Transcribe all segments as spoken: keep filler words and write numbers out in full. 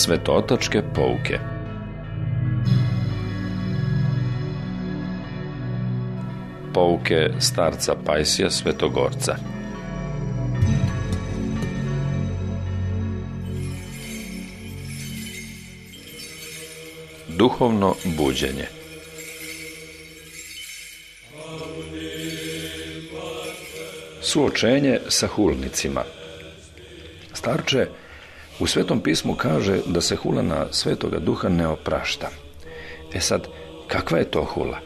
Svetootačke pouke. Pouke starca Pajsija Svetogorca. Duhovno buđenje. Suočenje sa hulnicima. Starče, u Svetom pismu kaže da se hula na Svetoga Duha ne oprašta. E sad, kakva je to hula?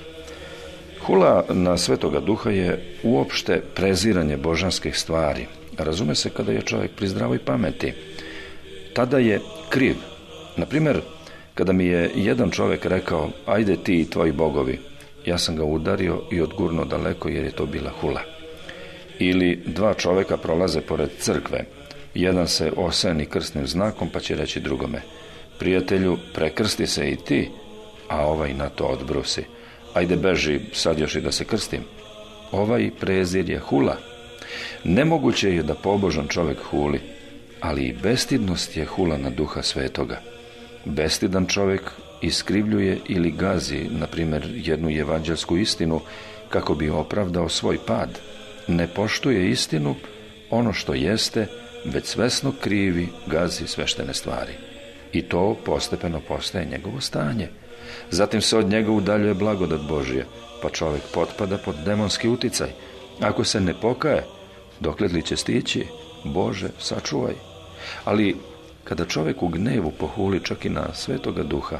Hula na Svetoga Duha je uopšte preziranje božanskih stvari. Razume se kada je čovjek pri zdravoj pameti. Tada je kriv. Naprimjer, kada mi je jedan čovjek rekao, ajde ti i tvoji bogovi, ja sam ga udario i odgurnuo daleko jer je to bila hula. Ili dva čovjeka prolaze pored crkve. Jedan se oseni krstnim znakom pa će reći drugome, prijatelju, prekrsti se i ti, a ovaj na to odbrusi, ajde beži, sad još i da se krstim. Ovaj prezir je hula. Nemoguće je da pobožan čovjek huli, ali i bestidnost je hula na Duha Svetoga. Bestidan čovjek iskrivljuje ili gazi, na primjer, jednu evanđelsku istinu kako bi opravdao svoj pad. Ne poštuje istinu, ono što jeste, već svesno krivi, gazi sveštene stvari. I to postepeno postaje njegovo stanje. Zatim se od njega udaljuje blagodat Božja, pa čovjek potpada pod demonski uticaj. Ako se ne pokaje, dokle li će stići? Bože, sačuvaj. Ali kada čovjek u gnevu pohuli čak i na Svetoga Duha,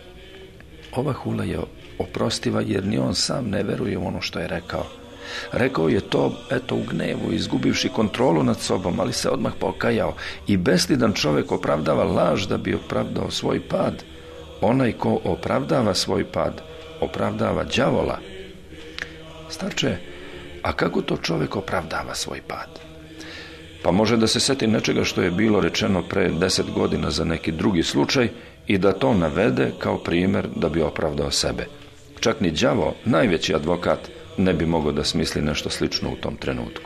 ova hula je oprostiva jer ni on sam ne veruje u ono što je rekao. Rekao je to, eto, u gnevu, izgubivši kontrolu nad sobom, ali se odmah pokajao. I bestidan čovjek opravdava laž da bi opravdao svoj pad. Onaj ko opravdava svoj pad, opravdava đavola. Starče, a kako to čovjek opravdava svoj pad? Pa može da se seti nečega što je bilo rečeno pre deset godina za neki drugi slučaj i da to navede kao primjer da bi opravdao sebe. Čak ni đavo, najveći advokat, ne bi mogao da smisli nešto slično u tom trenutku.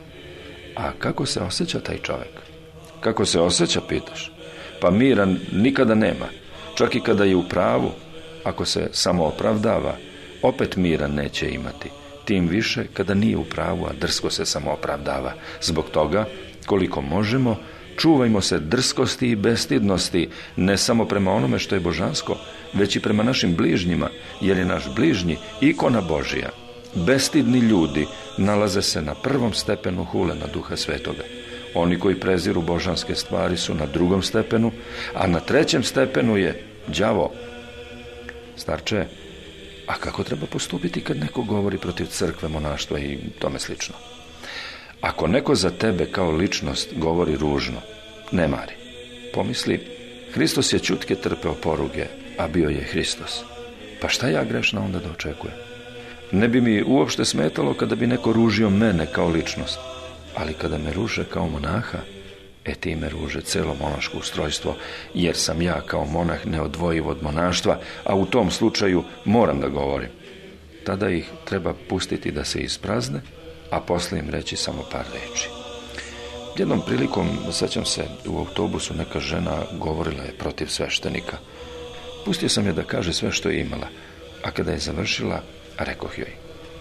A kako se osjeća taj čovjek? Kako se osjeća, pitaš? Pa mira nikada nema. Čak i kada je u pravu, ako se samo opravdava, opet mira neće imati. Tim više kada nije u pravu, a drsko se samo opravdava. Zbog toga, koliko možemo, čuvajmo se drskosti i bestidnosti, ne samo prema onome što je božansko, već i prema našim bližnjima, jer je naš bližnji ikona Božija. Bestidni ljudi nalaze se na prvom stepenu hule na Duha Svetoga. Oni koji preziru božanske stvari su na drugom stepenu, a na trećem stepenu je đavo. Starče, a kako treba postupiti kad neko govori protiv crkve, monaštva i tome slično? Ako neko za tebe kao ličnost govori ružno, ne mari. Pomisli, Hristos je ćutke trpeo poruge, a bio je Hristos. Pa šta ja grešna onda da očekujem? Ne bi mi uopšte smetalo kada bi neko ružio mene kao ličnost, ali kada me ruže kao monaha, e ti me ruže celo monaško ustrojstvo, jer sam ja kao monah neodvojiv od monaštva, a u tom slučaju moram da govorim. Tada ih treba pustiti da se isprazne, a posle im reći samo par reči. Jednom prilikom, sećam se, u autobusu neka žena govorila je protiv sveštenika. Pustio sam je da kaže sve što je imala, a kada je završila, rekoh joj,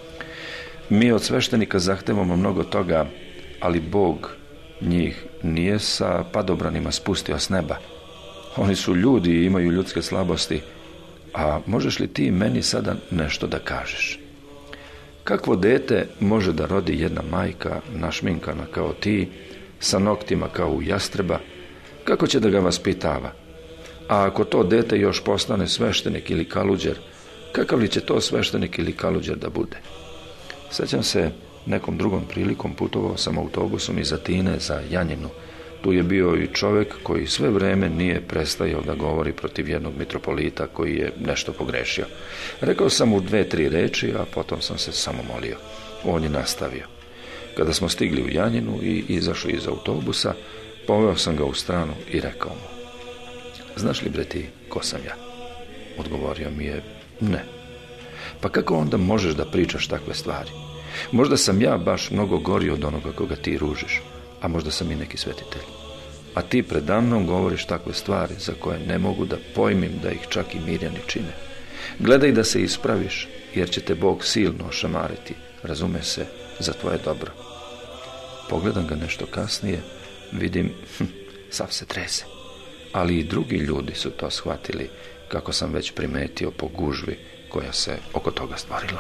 mi od sveštenika zahtevamo mnogo toga, ali Bog njih nije sa padobranima spustio s neba. Oni su ljudi i imaju ljudske slabosti, a možeš li ti meni sada nešto da kažeš? Kakvo dete može da rodi jedna majka našminkana kao ti, sa noktima kao u jastreba? Kako će da ga vaspitava? A ako to dete još postane sveštenik ili kaluđer, kakav li će to sveštenik ili kaluđer da bude? Sećam se, nekom drugom prilikom putovao sam autobusom iz Atine za Janjinu. Tu je bio i čovjek koji sve vreme nije prestajao da govori protiv jednog mitropolita koji je nešto pogrešio. Rekao sam mu dve, tri reči, a potom sam se samo molio. On je nastavio. Kada smo stigli u Janjinu i izašli iz autobusa, poveo sam ga u stranu i rekao mu, znaš li bre ti ko sam ja? Odgovorio mi je, ne. Pa kako onda možeš da pričaš takve stvari? Možda sam ja baš mnogo gori od onoga koga ti ružiš, a možda sam i neki svetitelj. a ti predamnom govoriš takve stvari za koje ne mogu da pojmim da ih čak i Mirjani čine. Gledaj da se ispraviš, jer će te Bog silno ošamariti, razume se, za tvoje dobro. Pogledam ga nešto kasnije, vidim, hm, sav se trese. Ali i drugi ljudi su to shvatili, kako sam već primetio po gužvi koja se oko toga stvorila.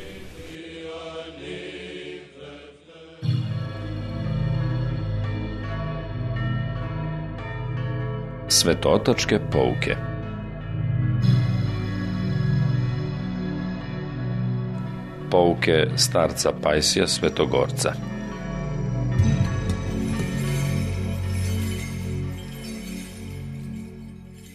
Svetotačke pouke. Pouke starca Pajsija Svetogorca.